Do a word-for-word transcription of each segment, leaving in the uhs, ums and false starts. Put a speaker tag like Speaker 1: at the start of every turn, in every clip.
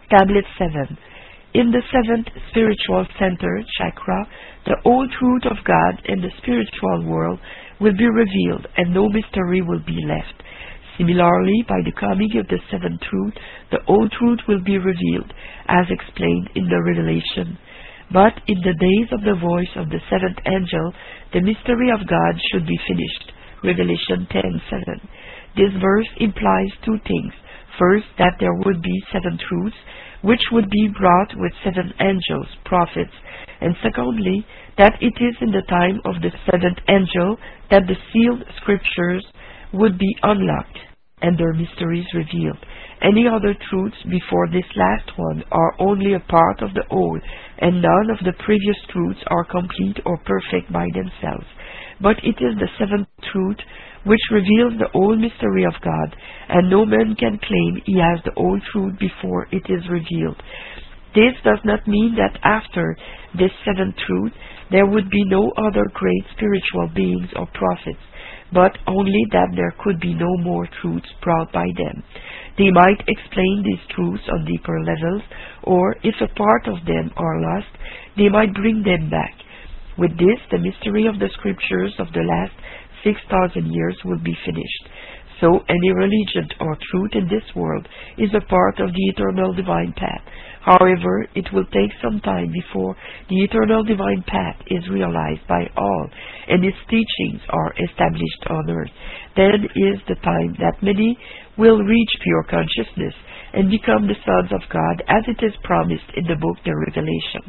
Speaker 1: Tablet seven. In the seventh spiritual center, chakra, the whole truth of God and the spiritual world will be revealed, and no mystery will be left. Similarly, by the coming of the seventh truth, the whole truth will be revealed, as explained in the Revelation. But in the days of the voice of the seventh angel, the mystery of God should be finished. Revelation ten seven. This verse implies two things. First, that there would be seven truths, which would be brought with seven angels, prophets, and secondly, that it is in the time of the seventh angel that the sealed scriptures would be unlocked and their mysteries revealed. Any other truths before this last one are only a part of the whole, and none of the previous truths are complete or perfect by themselves. But it is the seventh truth which reveals the whole mystery of God, and no man can claim he has the whole truth before it is revealed. This does not mean that after this seventh truth there would be no other great spiritual beings or prophets, but only that there could be no more truths brought by them. They might explain these truths on deeper levels, or if a part of them are lost, they might bring them back. With this, the mystery of the scriptures of the last six thousand years will be finished. So any religion or truth in this world is a part of the eternal divine path. However, it will take some time before the eternal divine path is realized by all, and its teachings are established on earth. Then is the time that many will reach pure consciousness and become the sons of God, as it is promised in the book The Revelation.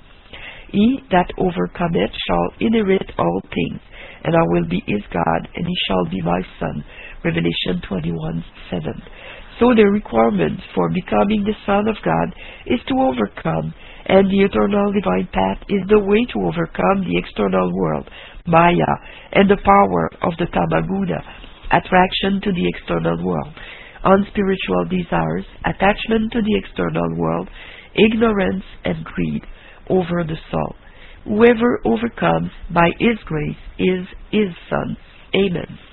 Speaker 1: He that overcometh shall inherit all things, and I will be his God, and he shall be my son. Revelation twenty-one seven. So the requirement for becoming the Son of God is to overcome, and the eternal divine path is the way to overcome the external world, Maya, and the power of the Tamaguda, attraction to the external world, unspiritual desires, attachment to the external world, ignorance and greed over the soul. Whoever overcomes by his grace is his son. Amen.